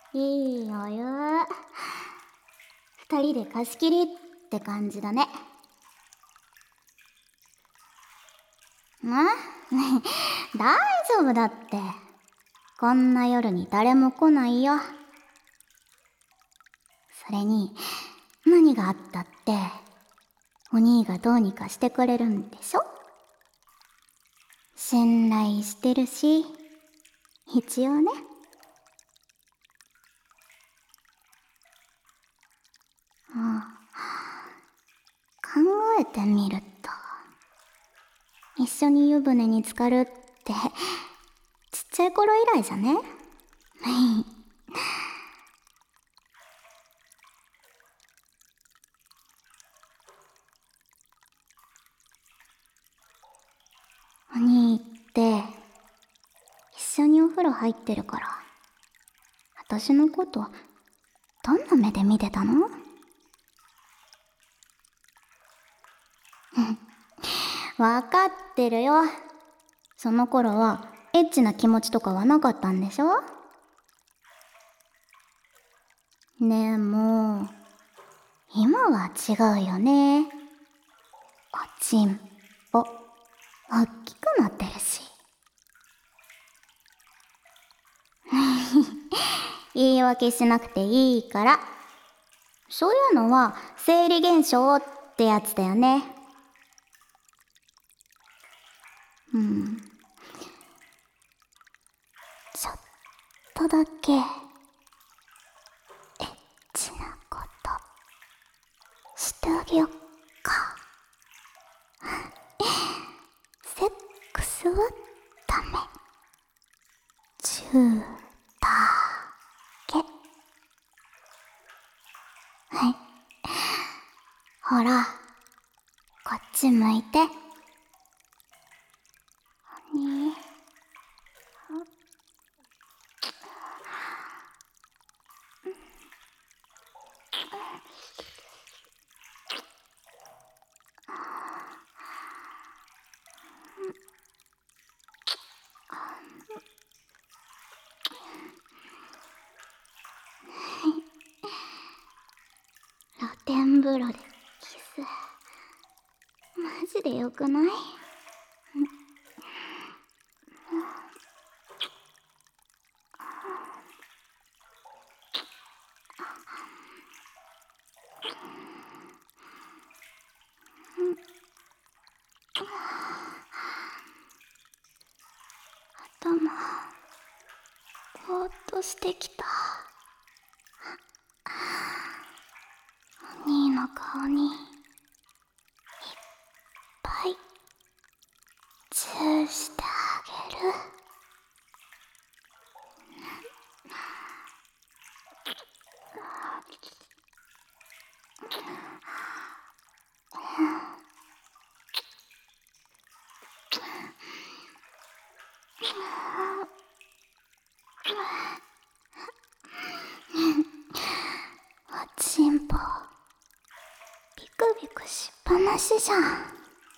いいお湯。二人で貸し切りって感じだね。大丈夫だって。こんな夜に誰も来ないよ。それに、何があったって、お兄がどうにかしてくれるんでしょ？信頼してるし、一応ね。考えてみると、一緒に湯船に浸かるって、ちっちゃい頃以来じゃね？お兄って、一緒にお風呂入ってるから、私のこと、どんな目で見てたの？わかってるよ。その頃は、エッチな気持ちとかはなかったんでしょ？でも、今は違うよね。おちんぽ、大きくなってるし。言い訳しなくていいから。そういうのは生理現象ってやつだよね。ちょっとだけエッチなことしてあげよっか。セックスはダメ。チューだけ。はい。ほら、こっち向いて。に露天風呂でキス、マジでよくない？頭、ぼーっとしてきた。お兄の顔にいっぱいチューしてあげる。おちんぽ、ビクビクしっぱなしじゃん。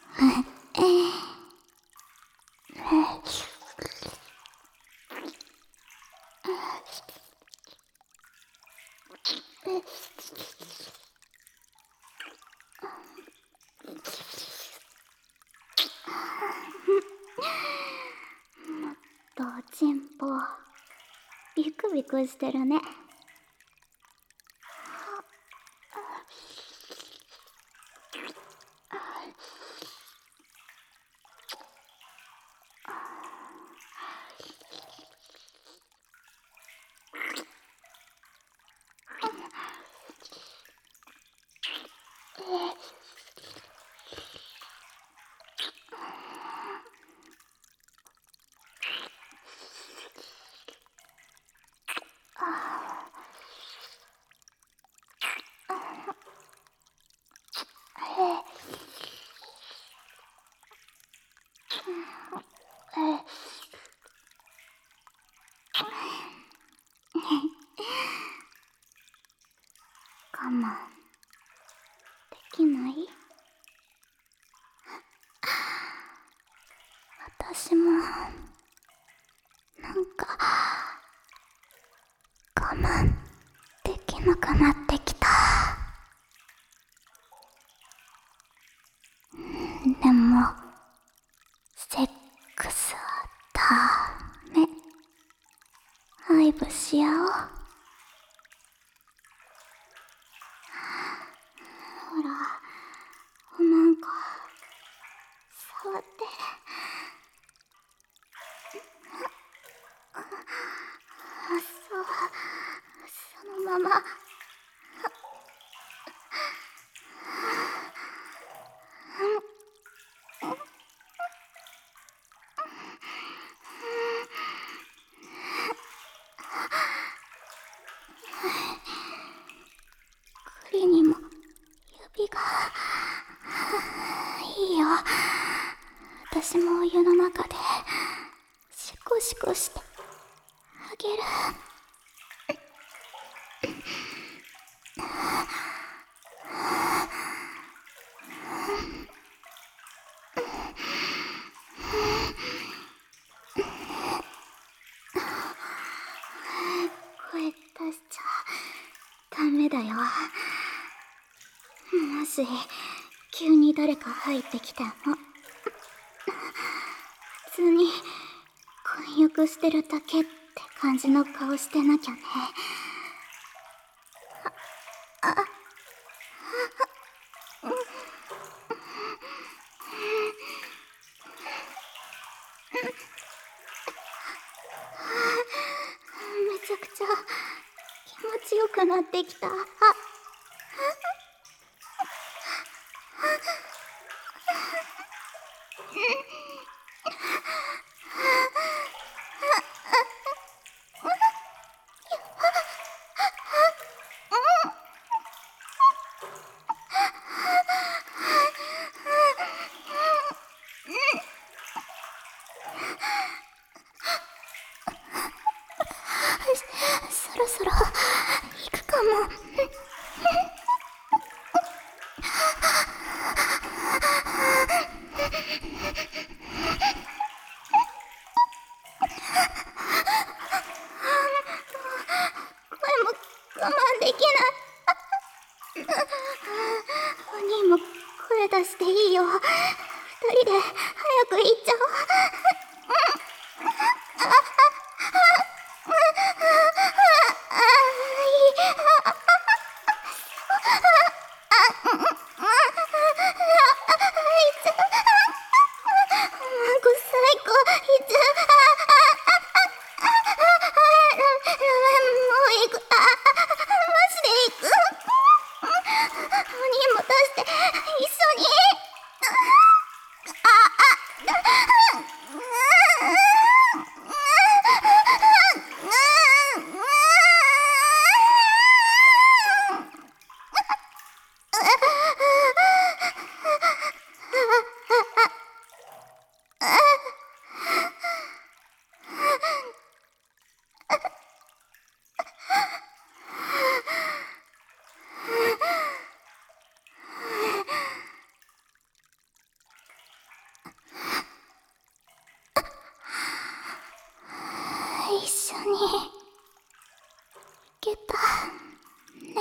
おちんぽ、ビクビクしてるね。我慢できない？私もなんか我慢寒くなってきた。でもセックスはダメ。愛撫し合おう。ほら、なんか触って。そう、そのまま。栗にも指がいいよ。私もお湯の中でシコシコしてあげる。声出しちゃダメだよ。もし急に誰か入ってきても普通に混浴してるだけって感じの顔してなきゃね。めちゃくちゃ気持ちよくなってきた。そろそろ行くかも。声も我慢できない。お兄も声出していいよ。二人で早く行っちゃおう。最高。もう行く。マジで行く。お兄も出して一緒に。一緒に行けたね。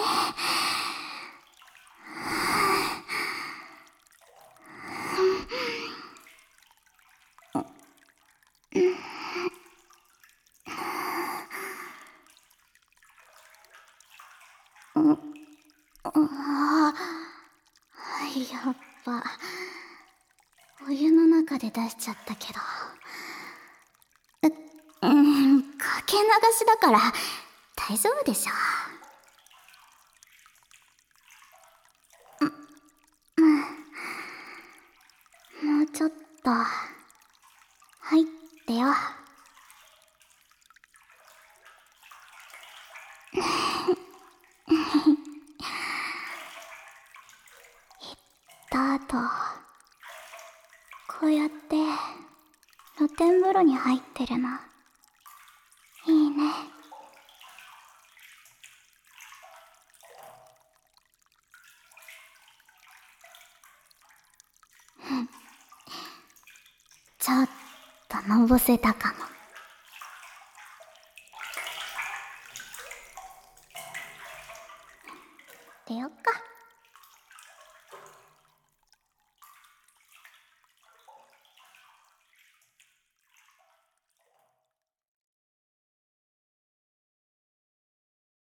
やっぱお湯の中で出しちゃったけど、かけ流しだから大丈夫でしょ。もうちょっと入ってよ。あとこうやって露天風呂に入ってるのいいね。ちょっとのぼせたかも。 出よっか。